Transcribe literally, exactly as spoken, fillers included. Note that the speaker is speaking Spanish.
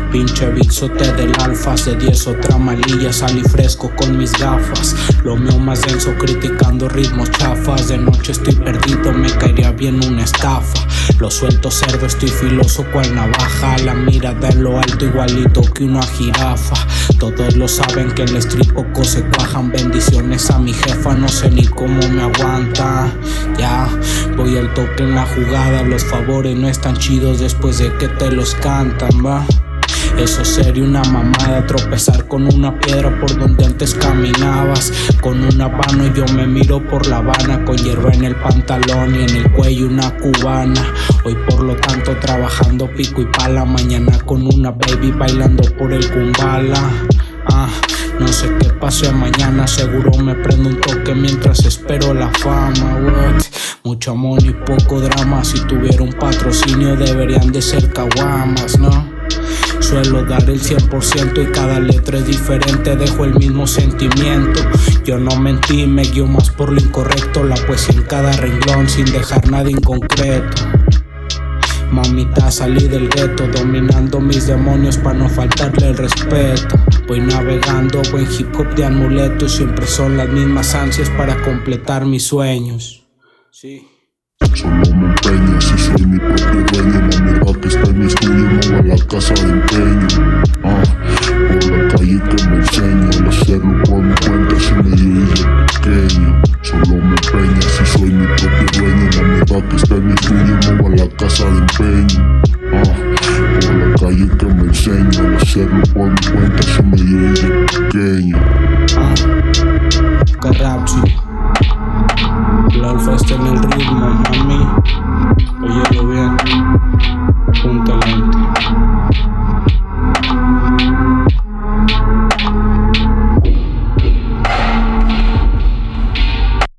Pinche bizote del alfas, de diez otra malilla. Salí fresco con mis gafas, lo mío más denso, criticando ritmos chafas. De noche estoy perdido, me caería bien una estafa. Lo suelto cerdo, estoy filoso cual navaja. La mirada en lo alto igualito que una jirafa. Todos lo saben que el strip poco se cuajan. Bendiciones a mi jefa, no sé ni cómo me aguanta. Ya, voy al toque en la jugada. Los favores no están chidos después de que te los cantan, va. Eso sería una mamada, tropezar con una piedra por donde antes caminabas. Con un habano yo me miro por La Habana, con hierba en el pantalón y en el cuello una cubana. Hoy por lo tanto trabajando pico y pala, mañana con una baby bailando por el Kumbala. Ah, no sé qué pase mañana, seguro me prendo un toque mientras espero la fama. What? Mucho amor y poco drama, si tuviera un patrocinio deberían de ser caguamas, ¿no? Suelo dar el cien por ciento y cada letra es diferente, dejo el mismo sentimiento. Yo no mentí, me guío más por lo incorrecto, la poesía en cada renglón sin dejar nada inconcreto. Mamita, salí del gueto, dominando mis demonios pa' no faltarle el respeto. Voy navegando, buen hip hop de amuleto, y siempre son las mismas ansias para completar mis sueños. Sí. Solo me empeño, si soy mi propio dueño. La mierda que está en mi estudio no va a la casa de empeño. Ah, por la calle que me enseño, el hacerlo por mi cuenta si me dio desde pequeño. Solo me empeño, si soy mi propio dueño. La mierda que está en mi estudio no va a la casa de empeño. Ah, por la calle que me enseño, el hacerlo por mi cuenta si me dio desde pequeño. Ah, Carrapsi. La alfa está en el ritmo, mami. Óyelo bien, punta lente.